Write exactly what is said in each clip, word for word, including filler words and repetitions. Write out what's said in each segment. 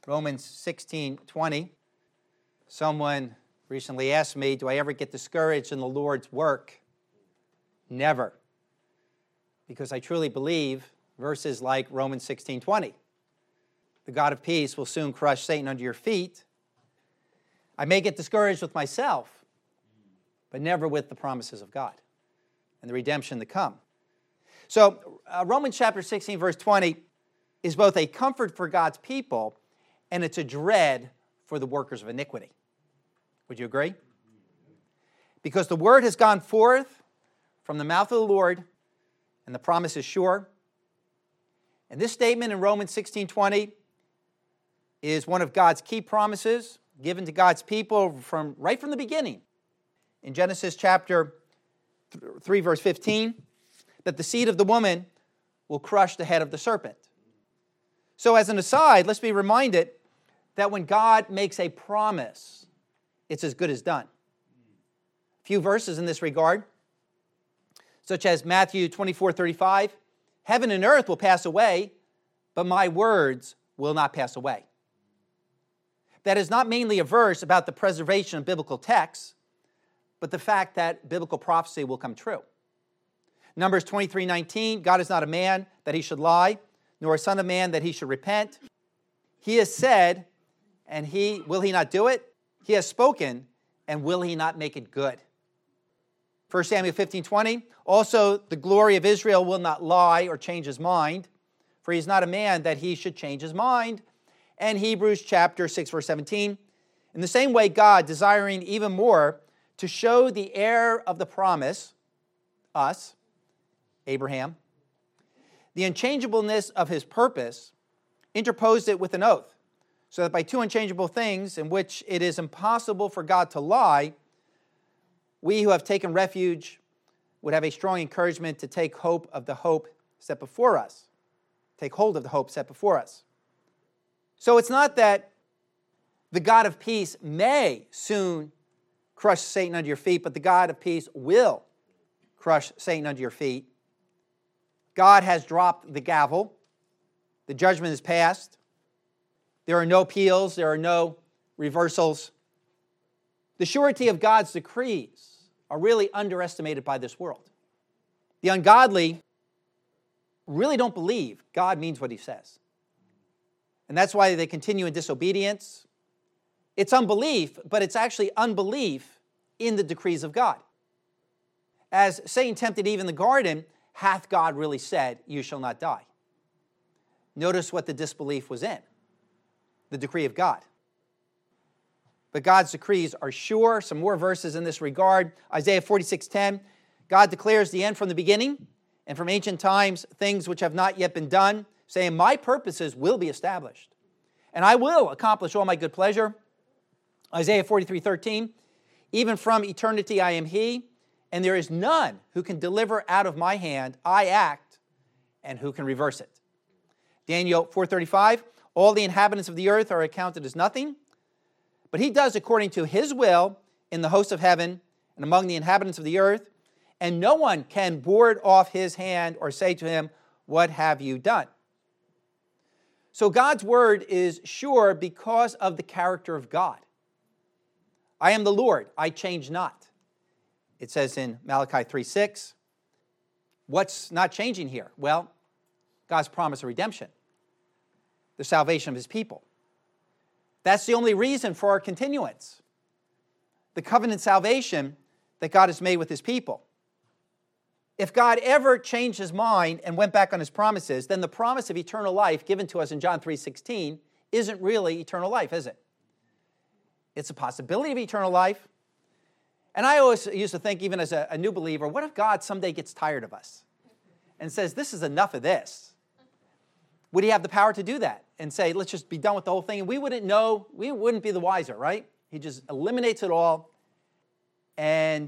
Romans sixteen twenty. Someone recently asked me, do I ever get discouraged in the Lord's work? Never. Because I truly believe verses like Romans sixteen twenty. The God of peace will soon crush Satan under your feet. I may get discouraged with myself, but never with the promises of God and the redemption to come. So uh, Romans chapter sixteen, verse twenty is both a comfort for God's people and it's a dread for the workers of iniquity. Would you agree? Because the word has gone forth from the mouth of the Lord, and the promise is sure. And this statement in Romans sixteen twenty is one of God's key promises given to God's people from right from the beginning. In Genesis chapter three, verse fifteen, that the seed of the woman will crush the head of the serpent. So as an aside, let's be reminded that when God makes a promise, it's as good as done. A few verses in this regard, such as Matthew twenty-four thirty-five, heaven and earth will pass away, but my words will not pass away. That is not mainly a verse about the preservation of biblical texts, but the fact that biblical prophecy will come true. Numbers twenty-three nineteen, God is not a man that he should lie, nor a son of man that he should repent. He has said, and he will he not do it? He has spoken, and will he not make it good? First Samuel fifteen twenty, also the glory of Israel will not lie or change his mind, for he is not a man that he should change his mind. And Hebrews chapter six, verse seventeen, in the same way God, desiring even more to show the heir of the promise, us, Abraham, the unchangeableness of his purpose, interposed it with an oath, so that by two unchangeable things in which it is impossible for God to lie, we who have taken refuge would have a strong encouragement to take hope of the hope set before us. Take hold of the hope set before us. So it's not that the God of peace may soon crush Satan under your feet, but the God of peace will crush Satan under your feet. God has dropped the gavel. The judgment is passed. There are no appeals. There are no reversals. The surety of God's decrees are really underestimated by this world. The ungodly really don't believe God means what he says. And that's why they continue in disobedience. It's unbelief, but it's actually unbelief in the decrees of God. As Satan tempted Eve in the garden, hath God really said, you shall not die? Notice what the disbelief was in. The decree of God. But God's decrees are sure. Some more verses in this regard. Isaiah forty-six ten, God declares the end from the beginning, and from ancient times things which have not yet been done, saying, my purposes will be established, and I will accomplish all my good pleasure. Isaiah forty-three thirteen, even from eternity I am he, and there is none who can deliver out of my hand. I act, and who can reverse it? Daniel four thirty-five, all the inhabitants of the earth are accounted as nothing, but he does according to his will in the hosts of heaven and among the inhabitants of the earth, and no one can board off his hand or say to him, what have you done? So God's word is sure because of the character of God. I am the Lord, I change not. It says in Malachi three six. What's not changing here? Well, God's promise of redemption, the salvation of his people. That's the only reason for our continuance. The covenant salvation that God has made with his people. If God ever changed his mind and went back on his promises, then the promise of eternal life given to us in John three sixteen isn't really eternal life, is it? It's a possibility of eternal life. And I always used to think, even as a, a new believer, what if God someday gets tired of us and says, this is enough of this? Would he have the power to do that and say, let's just be done with the whole thing? And we wouldn't know, we wouldn't be the wiser, right? He just eliminates it all, and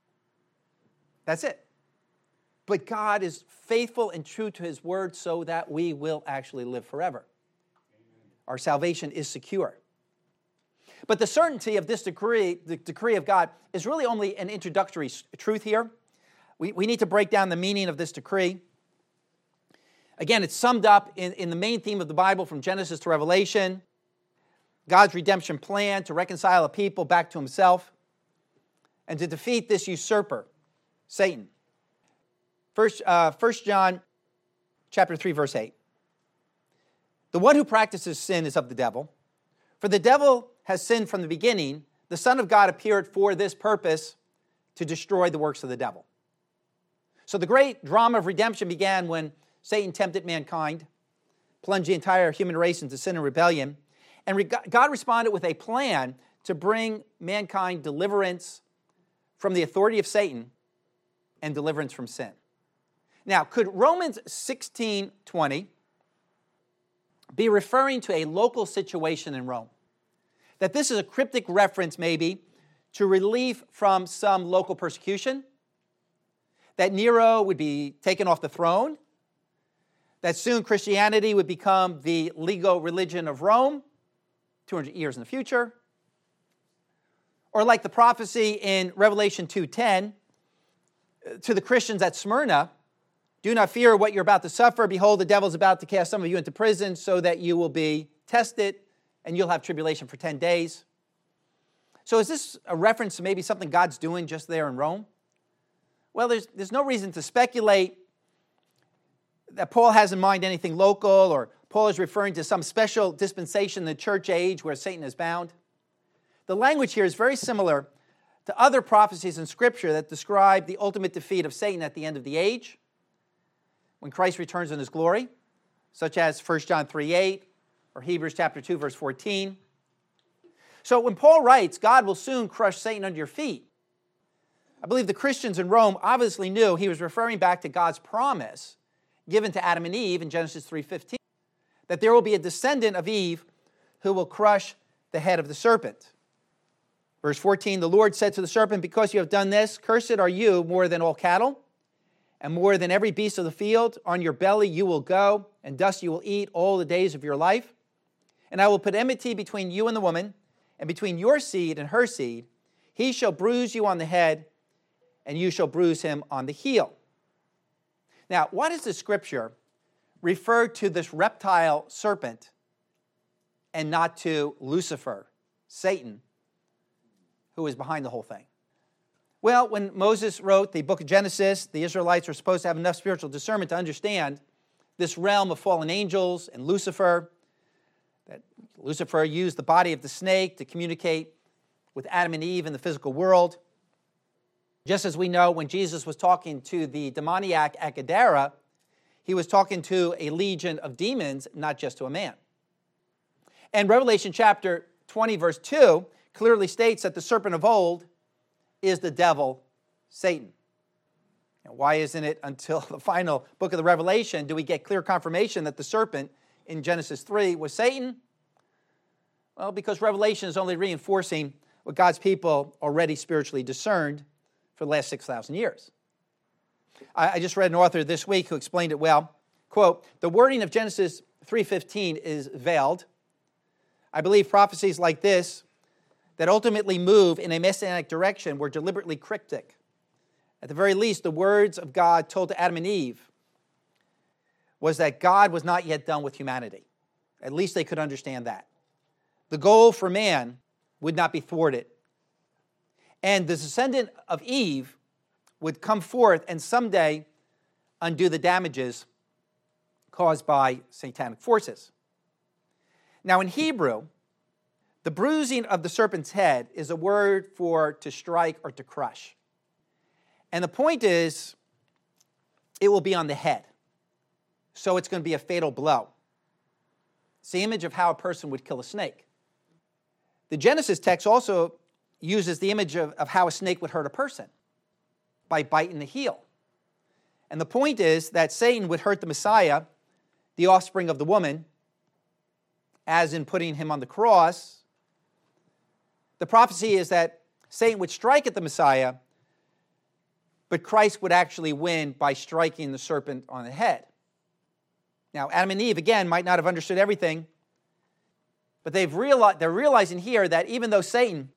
that's it. But God is faithful and true to his word so that we will actually live forever. Amen. Our salvation is secure. But the certainty of this decree, the decree of God, is really only an introductory truth here. We, we need to break down the meaning of this decree. Again, it's summed up in, in the main theme of the Bible from Genesis to Revelation. God's redemption plan to reconcile a people back to himself and to defeat this usurper, Satan. First, uh, First John chapter three, verse eight. The one who practices sin is of the devil, for the devil has sinned from the beginning. The Son of God appeared for this purpose, to destroy the works of the devil. So the great drama of redemption began when Satan tempted mankind, plunged the entire human race into sin and rebellion, and God responded with a plan to bring mankind deliverance from the authority of Satan and deliverance from sin. Now, could Romans sixteen twenty be referring to a local situation in Rome? That this is a cryptic reference, maybe, to relief from some local persecution? That Nero would be taken off the throne? That soon Christianity would become the legal religion of Rome, two hundred years in the future? Or like the prophecy in Revelation two ten, to the Christians at Smyrna, do not fear what you're about to suffer. Behold, the devil's about to cast some of you into prison so that you will be tested and you'll have tribulation for ten days. So is this a reference to maybe something God's doing just there in Rome? Well, there's, there's no reason to speculate that Paul has in mind anything local, or Paul is referring to some special dispensation in the church age where Satan is bound. The language here is very similar to other prophecies in Scripture that describe the ultimate defeat of Satan at the end of the age, when Christ returns in his glory, such as First John three eight or Hebrews chapter two, verse fourteen. So when Paul writes, God will soon crush Satan under your feet, I believe the Christians in Rome obviously knew he was referring back to God's promise given to Adam and Eve in Genesis three fifteen, that there will be a descendant of Eve who will crush the head of the serpent. Verse fourteen, the Lord said to the serpent, because you have done this, cursed are you more than all cattle, and more than every beast of the field. On your belly you will go, and dust you will eat all the days of your life. And I will put enmity between you and the woman, and between your seed and her seed. He shall bruise you on the head, and you shall bruise him on the heel. Now, why does the Scripture refer to this reptile serpent and not to Lucifer, Satan, who is behind the whole thing? Well, when Moses wrote the book of Genesis, the Israelites were supposed to have enough spiritual discernment to understand this realm of fallen angels and Lucifer, that Lucifer used the body of the snake to communicate with Adam and Eve in the physical world. Just as we know, when Jesus was talking to the demoniac at Gadara, he was talking to a legion of demons, not just to a man. And Revelation chapter twenty, verse two, clearly states that the serpent of old is the devil, Satan. And why isn't it until the final book of the Revelation do we get clear confirmation that the serpent in Genesis three was Satan? Well, because Revelation is only reinforcing what God's people already spiritually discerned for the last six thousand years. I, I just read an author this week who explained it well. Quote, the wording of Genesis three fifteen is veiled. I believe prophecies like this that ultimately move in a messianic direction were deliberately cryptic. At the very least, the words of God told to Adam and Eve was that God was not yet done with humanity. At least they could understand that. The goal for man would not be thwarted. And the descendant of Eve would come forth and someday undo the damages caused by satanic forces. Now in Hebrew, the bruising of the serpent's head is a word for to strike or to crush. And the point is, it will be on the head. So it's going to be a fatal blow. It's the image of how a person would kill a snake. The Genesis text also uses the image of, of how a snake would hurt a person, by biting the heel. And the point is that Satan would hurt the Messiah, the offspring of the woman, as in putting him on the cross. The prophecy is that Satan would strike at the Messiah, but Christ would actually win by striking the serpent on the head. Now, Adam and Eve, again, might not have understood everything, but they've realized, they're realizing here that even though Satan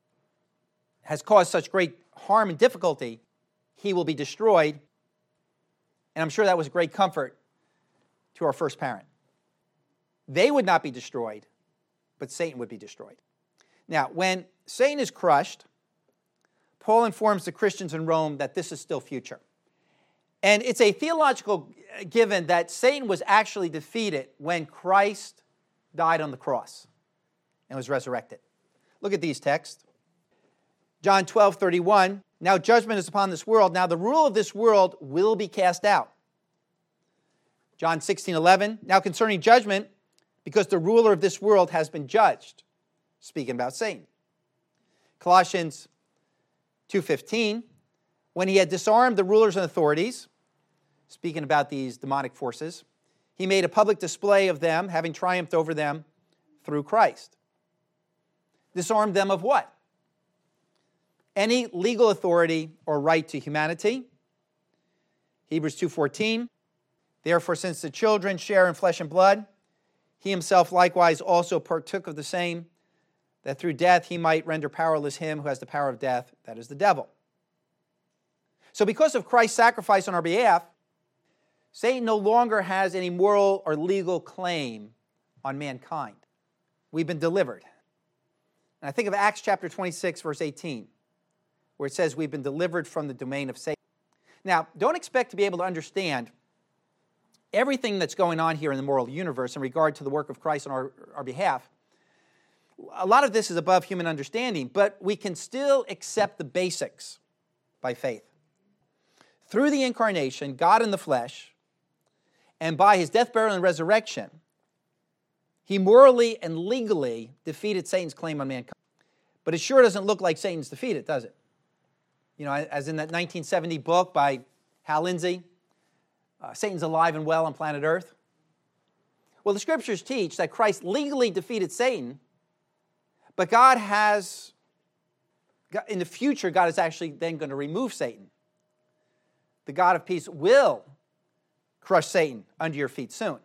has caused such great harm and difficulty, he will be destroyed. And I'm sure that was a great comfort to our first parent. They would not be destroyed, but Satan would be destroyed. Now, when Satan is crushed, Paul informs the Christians in Rome that this is still future. And it's a theological given that Satan was actually defeated when Christ died on the cross and was resurrected. Look at these texts. John twelve thirty-one, now judgment is upon this world. Now the rule of this world will be cast out. John sixteen eleven, now concerning judgment, because the ruler of this world has been judged. Speaking about Satan. Colossians two fifteen, when he had disarmed the rulers and authorities, speaking about these demonic forces, he made a public display of them, having triumphed over them through Christ. Disarmed them of what? Any legal authority or right to humanity. Hebrews two fourteen, therefore since the children share in flesh and blood, he himself likewise also partook of the same, that through death he might render powerless him who has the power of death, that is the devil. So because of Christ's sacrifice on our behalf, Satan no longer has any moral or legal claim on mankind. We've been delivered. And I think of Acts chapter twenty-six, verse eighteen, where it says we've been delivered from the domain of Satan. Now, don't expect to be able to understand everything that's going on here in the moral universe in regard to the work of Christ on our, our behalf. A lot of this is above human understanding, but we can still accept the basics by faith. Through the incarnation, God in the flesh, and by his death, burial, and resurrection, he morally and legally defeated Satan's claim on mankind. But it sure doesn't look like Satan's defeated, does it? You know, as in that nineteen seventy book by Hal Lindsey, uh, Satan's alive and well on planet Earth. Well, the scriptures teach that Christ legally defeated Satan, but God has, in the future, God is actually then going to remove Satan. The God of peace will crush Satan under your feet soon.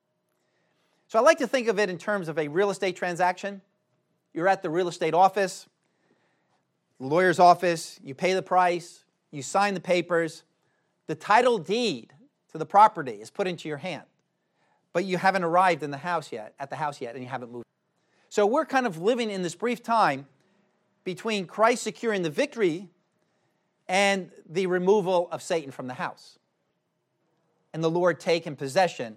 So I like to think of it in terms of a real estate transaction. You're at the real estate office, the lawyer's office, you pay the price, you sign the papers, the title deed to the property is put into your hand, but you haven't arrived in the house yet, at the house yet, and you haven't moved. So we're kind of living in this brief time between Christ securing the victory and the removal of Satan from the house, and the Lord taking possession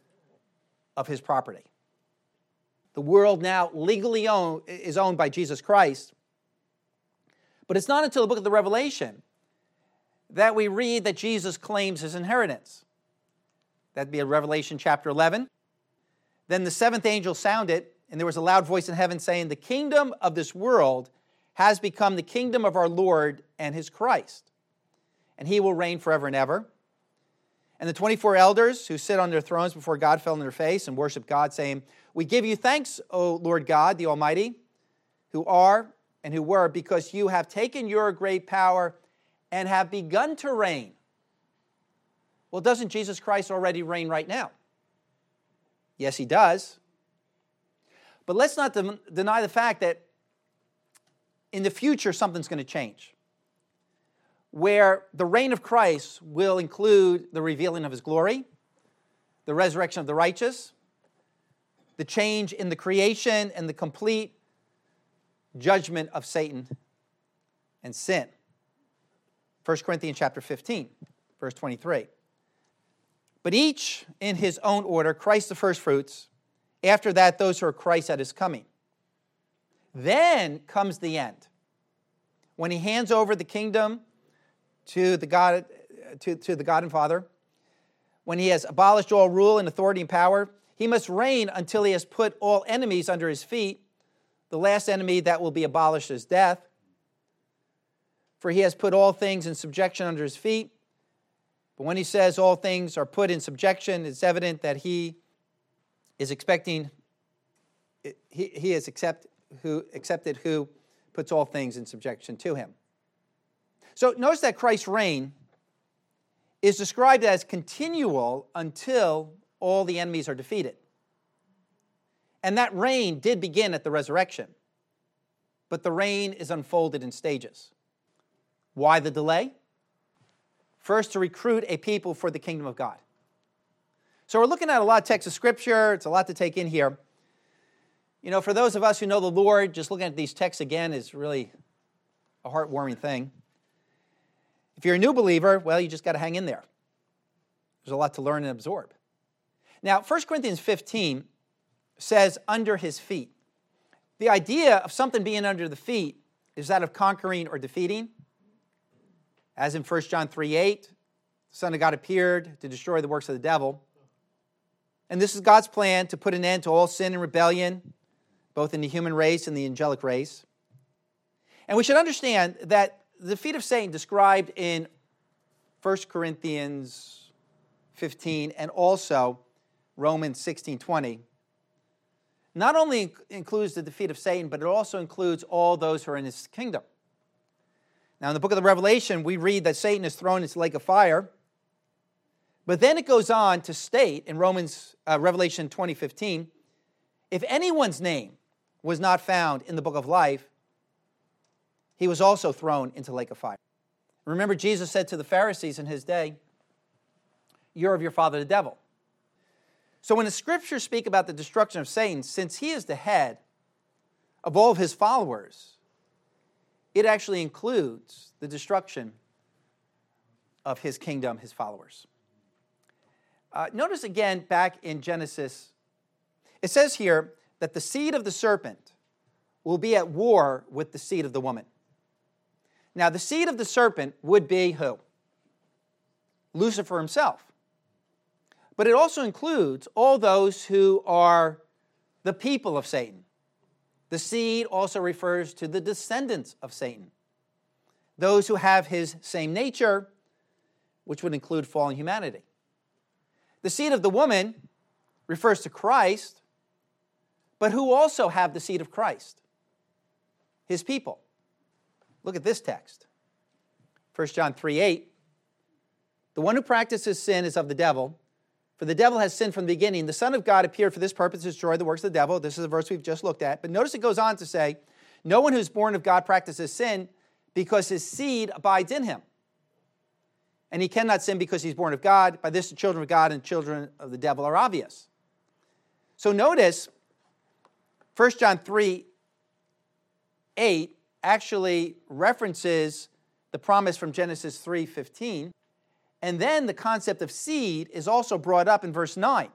of his property. The world now legally own, is owned by Jesus Christ, but it's not until the book of the Revelation that we read that Jesus claims his inheritance. That'd be in Revelation chapter eleven. Then the seventh angel sounded, and there was a loud voice in heaven saying, the kingdom of this world has become the kingdom of our Lord and his Christ, and he will reign forever and ever. And the twenty-four elders who sit on their thrones before God fell on their face and worshiped God, saying, we give you thanks, O Lord God, the Almighty, who are and who were, because you have taken your great power and have begun to reign. Well, doesn't Jesus Christ already reign right now? Yes, he does. But let's not de- deny the fact that in the future something's going to change, where the reign of Christ will include the revealing of his glory, the resurrection of the righteous, the change in the creation, and the complete judgment of Satan and sin. First Corinthians chapter fifteen, verse twenty-three. But each in his own order, Christ the firstfruits, after that those who are Christ at his coming. Then comes the end, when he hands over the kingdom to the God, to, to the God and Father. When he has abolished all rule and authority and power, he must reign until he has put all enemies under his feet. The last enemy that will be abolished is death. For he has put all things in subjection under his feet. But when he says all things are put in subjection, it's evident that he is expecting, he, he is accept, who, accepted who puts all things in subjection to him. So notice that Christ's reign is described as continual until all the enemies are defeated. And that reign did begin at the resurrection, but the reign is unfolded in stages. Why the delay? First, to recruit a people for the kingdom of God. So we're looking at a lot of texts of Scripture. It's a lot to take in here. You know, for those of us who know the Lord, just looking at these texts again is really a heartwarming thing. If you're a new believer, well, you just got to hang in there. There's a lot to learn and absorb. Now, First Corinthians fifteen says, under his feet. The idea of something being under the feet is that of conquering or defeating. As in First John three eight, the Son of God appeared to destroy the works of the devil. And this is God's plan to put an end to all sin and rebellion, both in the human race and the angelic race. And we should understand that the feet of Satan described in First Corinthians fifteen and also Romans sixteen twenty not only includes the defeat of Satan, but it also includes all those who are in his kingdom. Now, in the book of the Revelation, we read that Satan is thrown into the lake of fire. But then it goes on to state in Romans, uh, Revelation twenty fifteen, if anyone's name was not found in the book of life, he was also thrown into the lake of fire. Remember, Jesus said to the Pharisees in his day, you're of your father the devil. So when the scriptures speak about the destruction of Satan, since he is the head of all of his followers, it actually includes the destruction of his kingdom, his followers. Uh, notice again back in Genesis, it says here that the seed of the serpent will be at war with the seed of the woman. Now, the seed of the serpent would be who? Lucifer himself. But it also includes all those who are the people of Satan. The seed also refers to the descendants of Satan, those who have his same nature, which would include fallen humanity. The seed of the woman refers to Christ, but who also have the seed of Christ? His people. Look at this text. First John three eight. The one who practices sin is of the devil, for the devil has sinned from the beginning. The Son of God appeared for this purpose to destroy the works of the devil. This is a verse we've just looked at. But notice it goes on to say, no one who's born of God practices sin because his seed abides in him. And he cannot sin because he's born of God. By this the children of God and children of the devil are obvious. So notice, First John three eight actually references the promise from Genesis three fifteen. And then the concept of seed is also brought up in verse nine.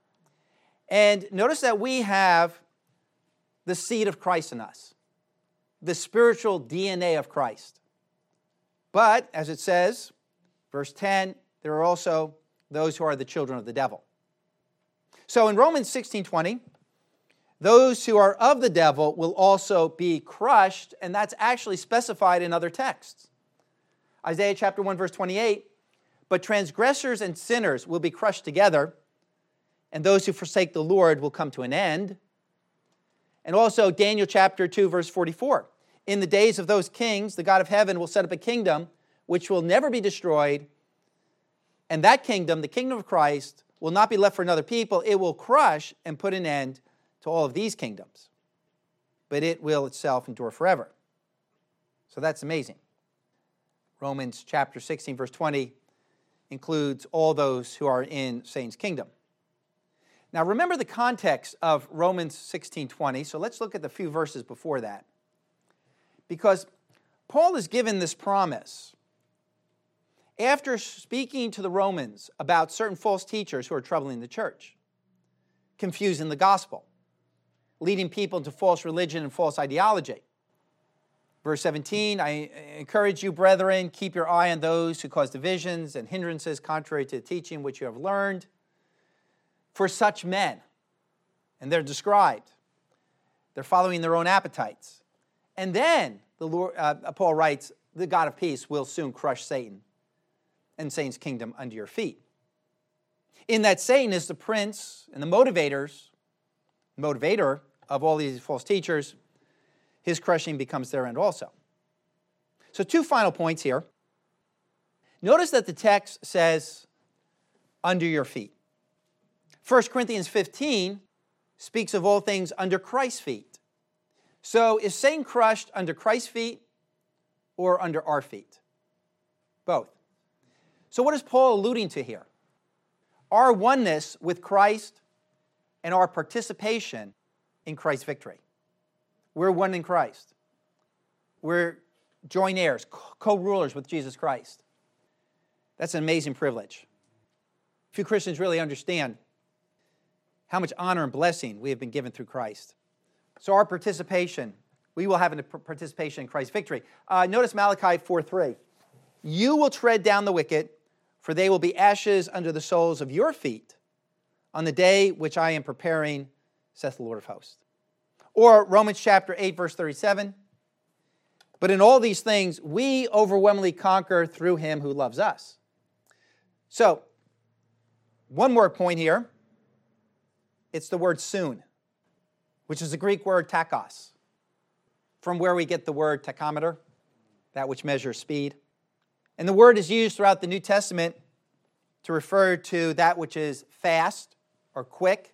And notice that we have the seed of Christ in us, the spiritual D N A of Christ. But, as it says, verse ten, there are also those who are the children of the devil. So in Romans sixteen twenty, those who are of the devil will also be crushed, and that's actually specified in other texts. Isaiah chapter one, verse twenty-eight, but transgressors and sinners will be crushed together, and those who forsake the Lord will come to an end. And also Daniel chapter two, verse forty-four, in the days of those kings, the God of heaven will set up a kingdom which will never be destroyed, and that kingdom, the kingdom of Christ, will not be left for another people. It will crush and put an end to all of these kingdoms, but it will itself endure forever. So that's amazing. Romans chapter sixteen, verse twenty, includes all those who are in Satan's kingdom. Now remember the context of Romans sixteen twenty, so let's look at the few verses before that. Because Paul is given this promise after speaking to the Romans about certain false teachers who are troubling the church, confusing the gospel, leading people into false religion and false ideology. Verse seventeen, I encourage you, brethren, keep your eye on those who cause divisions and hindrances contrary to the teaching which you have learned. For such men, and they're described, they're following their own appetites. And then, the Lord, uh, Paul writes, the God of peace will soon crush Satan and Satan's kingdom under your feet. In that Satan is the prince and the motivators, motivator of all these false teachers, his crushing becomes their end also. So two final points here. Notice that the text says, under your feet. First Corinthians fifteen speaks of all things under Christ's feet. So is Satan crushed under Christ's feet or under our feet? Both. So what is Paul alluding to here? Our oneness with Christ and our participation in Christ's victory. We're one in Christ. We're joint heirs, co-rulers with Jesus Christ. That's an amazing privilege. Few Christians really understand how much honor and blessing we have been given through Christ. So our participation, we will have a participation in Christ's victory. Uh, notice Malachi four three. You will tread down the wicked, for they will be ashes under the soles of your feet on the day which I am preparing, saith the Lord of hosts. Or Romans chapter eight, verse thirty-seven. But in all these things, we overwhelmingly conquer through him who loves us. So, one more point here. It's the word soon, which is the Greek word tachos, from where we get the word tachometer, that which measures speed. And the word is used throughout the New Testament to refer to that which is fast or quick.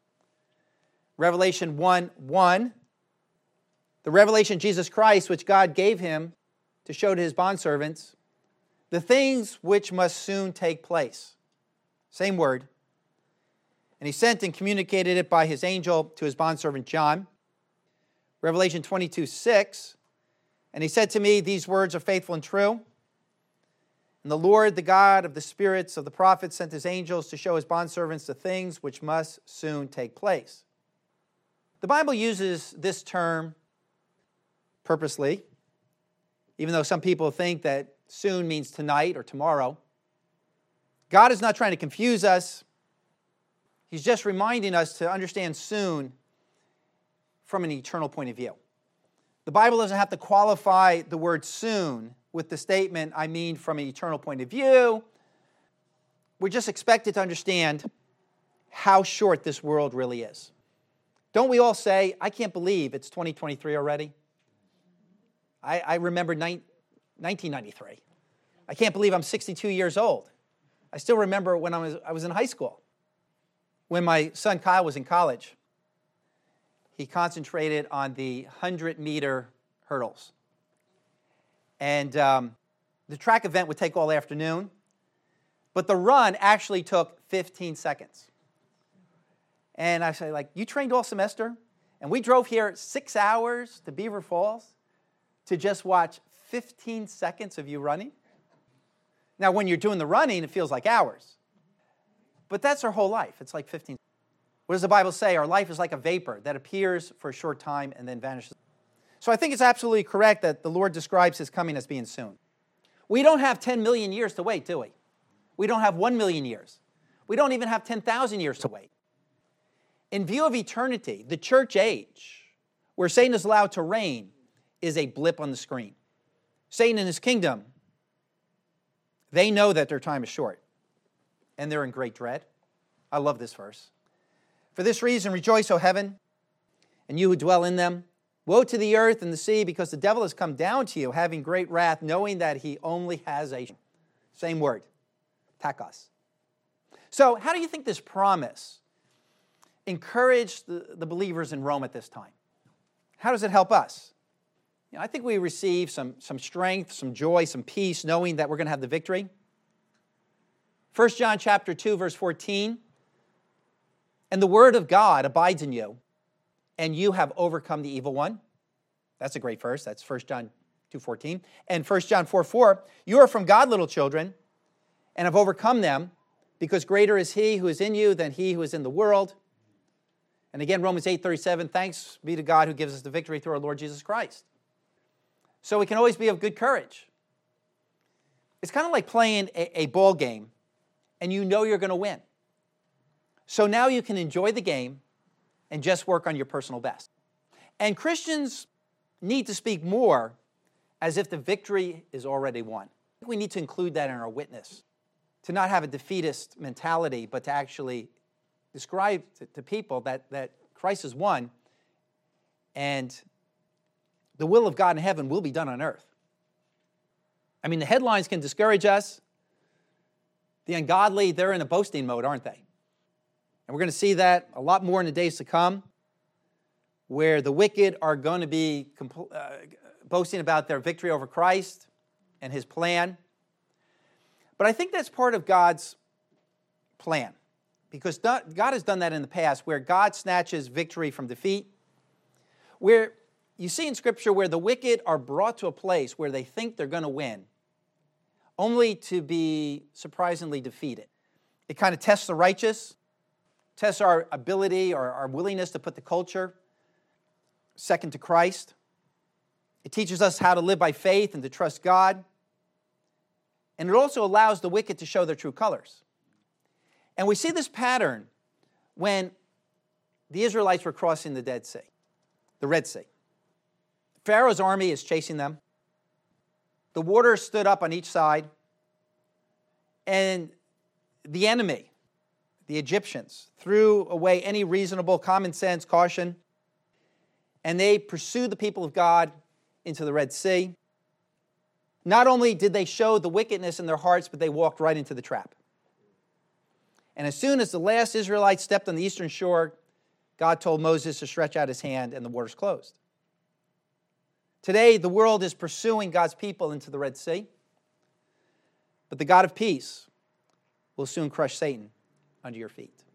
Revelation one one, the revelation of Jesus Christ, which God gave him to show to his bondservants, the things which must soon take place. Same word. And he sent and communicated it by his angel to his bondservant John. Revelation twenty-two six, and he said to me, these words are faithful and true. And the Lord, the God of the spirits of the prophets, sent his angels to show his bondservants the things which must soon take place. The Bible uses this term purposely, even though some people think that soon means tonight or tomorrow. God is not trying to confuse us. He's just reminding us to understand soon from an eternal point of view. The Bible doesn't have to qualify the word soon with the statement, I mean from an eternal point of view. We're just expected to understand how short this world really is. Don't we all say, I can't believe it's twenty twenty-three already? I, I remember ni- nineteen ninety-three. I can't believe I'm sixty-two years old. I still remember when I was, I was in high school. When my son Kyle was in college, he concentrated on the hundred-meter hurdles. And um, the track event would take all afternoon, but the run actually took fifteen seconds. And I say, like, you trained all semester? And we drove here six hours to Beaver Falls to just watch fifteen seconds of you running? Now, when you're doing the running, it feels like hours. But that's our whole life. It's like fifteen. What does the Bible say? Our life is like a vapor that appears for a short time and then vanishes. So I think it's absolutely correct that the Lord describes his coming as being soon. We don't have ten million years to wait, do we? We don't have one million years. We don't even have ten thousand years to wait. In view of eternity, the church age, where Satan is allowed to reign, is a blip on the screen. Satan and his kingdom, they know that their time is short, and they're in great dread. I love this verse. For this reason, rejoice, O heaven, and you who dwell in them. Woe to the earth and the sea, because the devil has come down to you, having great wrath, knowing that he only has a... Same word, tachos. So how do you think this promise encouraged the, the believers in Rome at this time? How does it help us? You know, I think we receive some, some strength, some joy, some peace, knowing that we're going to have the victory. First John chapter two, verse fourteen, and the word of God abides in you, and you have overcome the evil one. That's a great verse. That's First John two fourteen. And First John four four, you are from God, little children, and have overcome them, because greater is he who is in you than he who is in the world. And again, Romans eight thirty-seven, thanks be to God who gives us the victory through our Lord Jesus Christ. So we can always be of good courage. It's kind of like playing a, a ball game, and you know you're going to win. So now you can enjoy the game and just work on your personal best. And Christians need to speak more as if the victory is already won. We need to include that in our witness, to not have a defeatist mentality, but to actually describe to, to people that, that Christ has won, and the will of God in heaven will be done on earth. I mean, the headlines can discourage us. The ungodly, they're in a boasting mode, aren't they? And we're going to see that a lot more in the days to come, where the wicked are going to be compl- uh, boasting about their victory over Christ and his plan. But I think that's part of God's plan, because God has done that in the past, where God snatches victory from defeat where you see in Scripture where the wicked are brought to a place where they think they're going to win, only to be surprisingly defeated. It kind of tests the righteous, tests our ability or our willingness to put the culture second to Christ. It teaches us how to live by faith and to trust God. And it also allows the wicked to show their true colors. And we see this pattern when the Israelites were crossing the Dead Sea, the Red Sea. Pharaoh's army is chasing them. The water stood up on each side. And the enemy, the Egyptians, threw away any reasonable common sense, caution, and they pursued the people of God into the Red Sea. Not only did they show the wickedness in their hearts, but they walked right into the trap. And as soon as the last Israelite stepped on the eastern shore, God told Moses to stretch out his hand, and the waters closed. Today, the world is pursuing God's people into the Red Sea, but the God of peace will soon crush Satan under your feet.